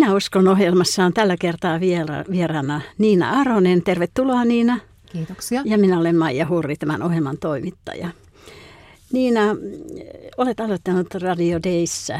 Minä uskon ohjelmassa on tällä kertaa vieraana Niina Aronen. Tervetuloa Niina. Kiitoksia. Ja minä olen Maija Hurri, tämän ohjelman toimittaja. Niina, olet aloittanut Radio Dayssä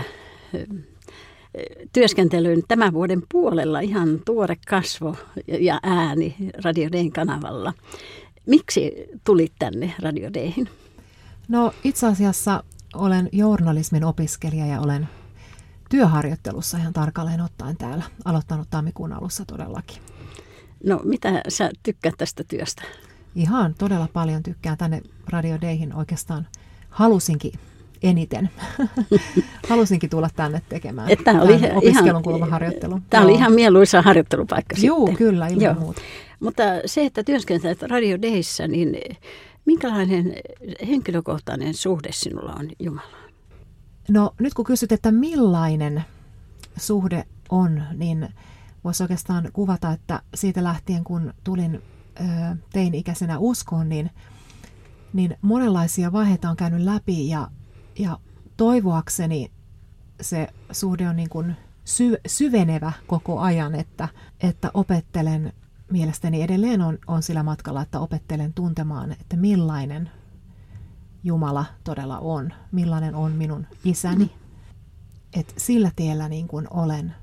työskentelyn tämän vuoden puolella, ihan tuore kasvo ja ääni Radio Dayn kanavalla. Miksi tulit tänne Radio Dayhin? No itse asiassa olen journalismin opiskelija ja olen työharjoittelussa ihan tarkalleen ottaen täällä. Aloittanut tammikuun alussa todellakin. No mitä sä tykkäät tästä työstä? Ihan todella paljon tykkään. Tänne Radio Dayhin oikeastaan halusinkin eniten. Halusinkin tulla tänne tekemään opiskelun kuluvan harjoittelun. Tämä oli ihan mieluisa harjoittelupaikka sitten. Joo, kyllä, ilman muuta. Mutta se, että työskentelet Radio Dayssä, niin minkälainen henkilökohtainen suhde sinulla on Jumalaan? No nyt kun kysyt, että millainen suhde on, niin voisi oikeastaan kuvata, että siitä lähtien kun tulin teini-ikäisenä uskoon, niin monenlaisia vaiheita on käynyt läpi ja toivoakseni se suhde on niin kuin syvenevä koko ajan, että opettelen, mielestäni edelleen on sillä matkalla, että opettelen tuntemaan, että millainen Jumala todella on, millainen on minun isäni, että sillä tiellä niin kuin olen.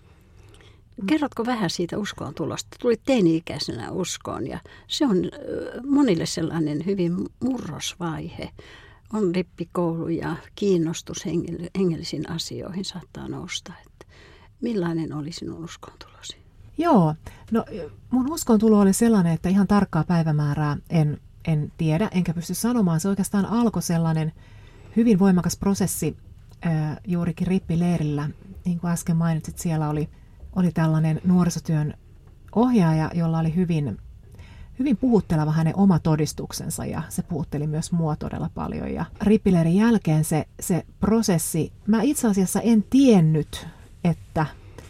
Kerrotko vähän siitä uskoon tulosta? Tulit teini-ikäisenä uskoon ja se on monille sellainen hyvin murrosvaihe. On rippikoulu ja kiinnostus hengellisiin asioihin saattaa nousta. Että millainen oli sinun uskoon tulosi? Joo, no mun uskoon tulo oli sellainen, että ihan tarkkaa päivämäärää en tiedä, enkä pysty sanomaan. Se oikeastaan alkoi sellainen hyvin voimakas prosessi juurikin rippileirillä. Niin kuin äsken mainitsit, siellä oli tällainen nuorisotyön ohjaaja, jolla oli hyvin puhutteleva hänen oma todistuksensa ja se puhutteli myös mua todella paljon. Ja rippileirin jälkeen se prosessi, mä itse asiassa en tiennyt, että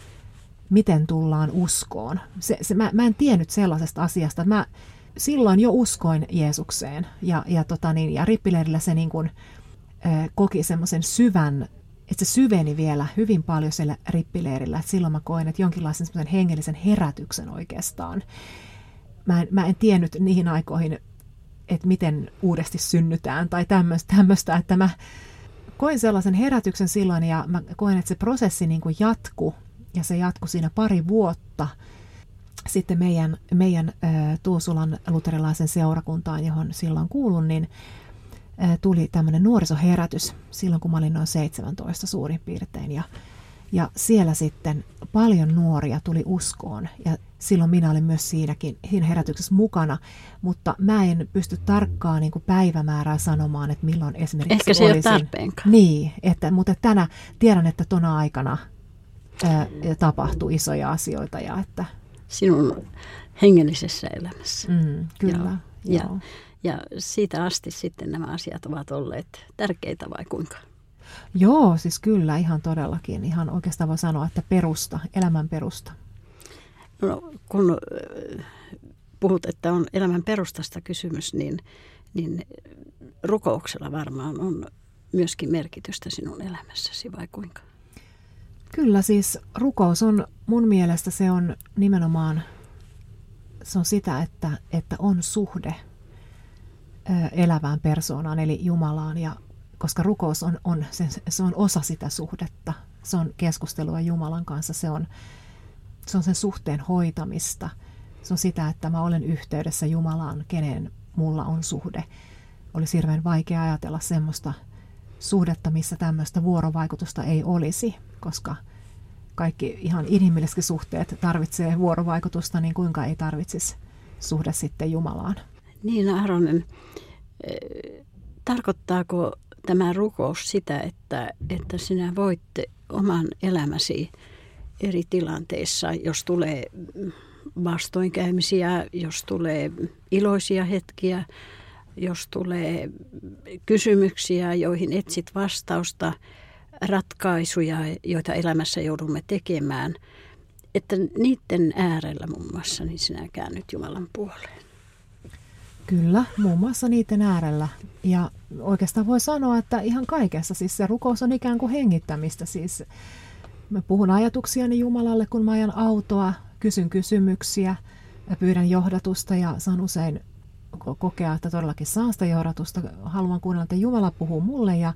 miten tullaan uskoon. Mä en tiennyt sellaisesta asiasta. Mä silloin jo uskoin Jeesukseen ja rippileirillä se niin kuin, koki semmoisen syvän, että se syveni vielä hyvin paljon siellä rippileirillä. Että silloin mä koin, että jonkinlaisen semmoisen hengellisen herätyksen oikeastaan. Mä en tiennyt niihin aikoihin, että miten uudesti synnytään tai tämmöistä, että mä koin sellaisen herätyksen silloin ja mä koin, että se prosessi niin kuin jatkui ja se jatkui siinä 2 vuotta. Sitten meidän Tuusulan luterilaisen seurakuntaan, johon silloin kuulun, niin tuli tämmöinen nuorisoherätys silloin, kun mä olin noin 17 suurin piirtein. Ja siellä sitten paljon nuoria tuli uskoon ja silloin minä olin myös siinä herätyksessä mukana, mutta mä en pysty tarkkaan niin kuin päivämäärää sanomaan, että milloin esimerkiksi ehkä se olisin. Ei ole tarpeenkaan. Niin, mutta tiedän, että tona aikana tapahtui isoja asioita. Ja että sinun hengellisessä elämässä. Kyllä. Ja siitä asti sitten nämä asiat ovat olleet tärkeitä vai kuinka? Joo, siis kyllä ihan todellakin. Ihan oikeastaan voi sanoa, että elämän perusta. No, kun puhut, että on elämän perustasta kysymys, niin rukouksella varmaan on myöskin merkitystä sinun elämässäsi vai kuinka? Kyllä siis rukous on mun mielestä se on nimenomaan se on sitä, että on suhde elävään persoonaan eli Jumalaan ja koska rukous se on osa sitä suhdetta. Se on keskustelua Jumalan kanssa, se on sen suhteen hoitamista. Se on sitä, että mä olen yhteydessä Jumalaan, keneen mulla on suhde. Olisi hirveän vaikea ajatella semmoista suhdetta, missä tämmöistä vuorovaikutusta ei olisi, koska kaikki ihan inhimilliset suhteet tarvitsee vuorovaikutusta, niin kuinka ei tarvitsisi suhde sitten Jumalaan. Niina Aronen, tarkoittaako tämä rukous sitä, että sinä voit oman elämäsi eri tilanteissa, jos tulee vastoinkäymisiä, jos tulee iloisia hetkiä, jos tulee kysymyksiä, joihin etsit vastausta, ratkaisuja, joita elämässä joudumme tekemään, että niiden äärellä muun muassa niin sinä käännyt Jumalan puoleen. Kyllä, muun muassa niiden äärellä. Ja oikeastaan voi sanoa, että ihan kaikessa siis se rukous on ikään kuin hengittämistä. Siis Mä puhun ajatuksiani Jumalalle, kun mä ajan autoa, kysyn kysymyksiä ja pyydän johdatusta ja saan usein kokea, että todellakin saan sitä johdatusta. Haluan kuunnella, että Jumala puhuu mulle ja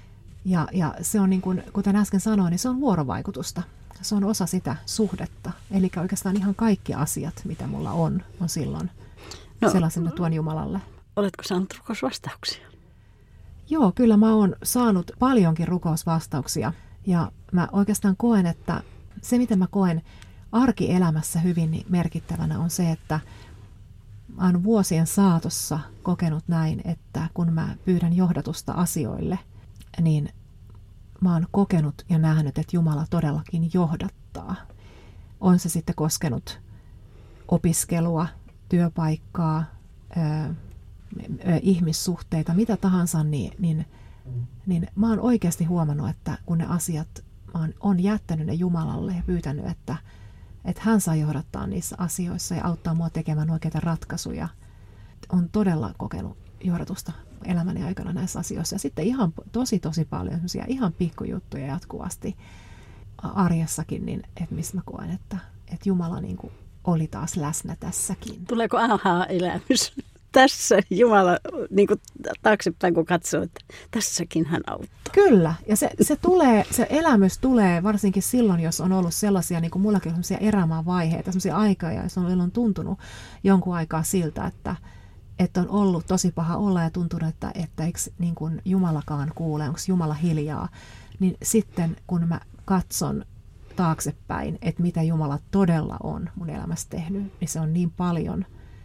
se on niin kuin, kuten äsken sanoin, niin se on vuorovaikutusta. Se on osa sitä suhdetta. Eli oikeastaan ihan kaikki asiat, mitä mulla on silloin sellaisen tuon Jumalalle. Oletko saanut rukousvastauksia? Joo, kyllä mä oon saanut paljonkin rukousvastauksia. Ja mä oikeastaan koen, että se mitä mä koen arkielämässä hyvin merkittävänä on se, että mä oon vuosien saatossa kokenut näin, että kun mä pyydän johdatusta asioille, niin mä oon kokenut ja nähnyt, että Jumala todellakin johdattaa. On se sitten koskenut opiskelua, työpaikkaa, ihmissuhteita, mitä tahansa, niin mä oon oikeasti huomannut, että kun ne asiat, mä oon jättänyt ne Jumalalle ja pyytänyt, että hän saa johdattaa niissä asioissa ja auttaa mua tekemään oikeita ratkaisuja. On todella kokenut johdatusta elämäni aikana näissä asioissa. Ja sitten ihan tosi paljon semmoisia ihan pikkujuttuja jatkuvasti arjessakin, niin että missä mä koen, että Jumala niin kuin oli taas läsnä tässäkin. Tuleeko aha-elämys tässä Jumala niin kuin taaksepäin, kun katsoo, että tässäkin hän auttaa? Kyllä. Ja se elämys tulee varsinkin silloin, jos on ollut sellaisia, niin kuin mullakin on sellaisia erämaanvaiheita, sellaisia aikaa, jos on tuntunut jonkun aikaa siltä, että on ollut tosi paha olla ja tuntunut, että eikö niin kuin Jumalakaan kuule, onko Jumala hiljaa, niin sitten kun mä katson taaksepäin, että mitä Jumala todella on mun elämässä tehnyt, niin se on niin paljon,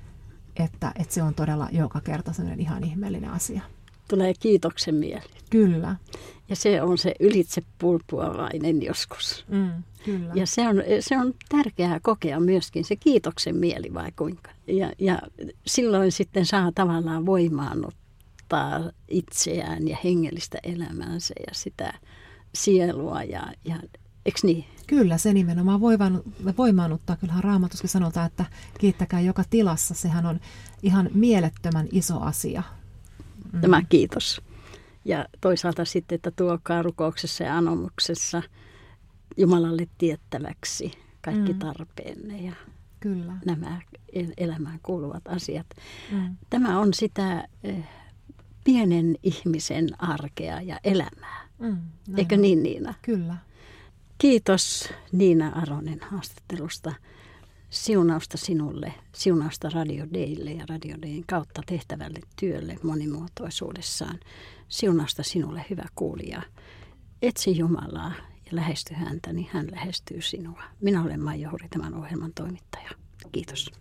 että se on todella joka kerta sellainen ihan ihmeellinen asia. Tulee kiitoksen mieli. Kyllä. Ja se on se ylitsepulpuavainen joskus. Kyllä. Ja se on tärkeää kokea myöskin se kiitoksen mieli vai kuinka. Ja silloin sitten saa tavallaan voimaannuttaa itseään ja hengellistä elämäänsä ja sitä sielua ja eikö niin? Kyllä, se nimenomaan voimaannuttaa. Kyllähän Raamatussakin sanotaan, että kiittäkää joka tilassa. Sehän on ihan mielettömän iso asia. Tämä kiitos. Ja toisaalta sitten, että tuokaa rukouksessa ja anomuksessa Jumalalle tiettäväksi kaikki tarpeenne ja Kyllä. nämä elämään kuuluvat asiat. Tämä on sitä pienen ihmisen arkea ja elämää. Eikö niin, Niina? Kyllä. Kiitos Niina Aronen haastattelusta. Siunausta sinulle, siunausta Radio Daylle ja Radio Dayn kautta tehtävälle työlle monimuotoisuudessaan. Siunausta sinulle, hyvä kuulija. Etsi Jumalaa ja lähesty häntä, niin hän lähestyy sinua. Minä olen Maija Huri, tämän ohjelman toimittaja. Kiitos.